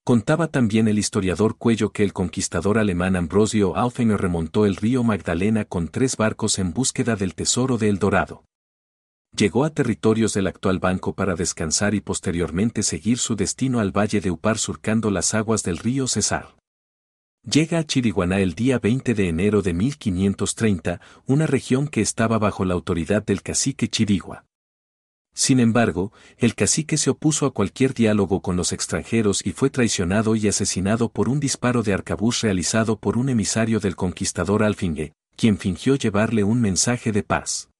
Contaba también el historiador Cuello que el conquistador alemán Ambrosio Aufinger remontó el río Magdalena con 3 barcos en búsqueda del tesoro de El Dorado. Llegó a territorios del actual Banco para descansar y posteriormente seguir su destino al valle de Upar surcando las aguas del río Cesar. Llega a Chiriguaná el día 20 de enero de 1530, una región que estaba bajo la autoridad del cacique Chirigua. Sin embargo, el cacique se opuso a cualquier diálogo con los extranjeros y fue traicionado y asesinado por un disparo de arcabuz realizado por un emisario del conquistador Alfingue, quien fingió llevarle un mensaje de paz.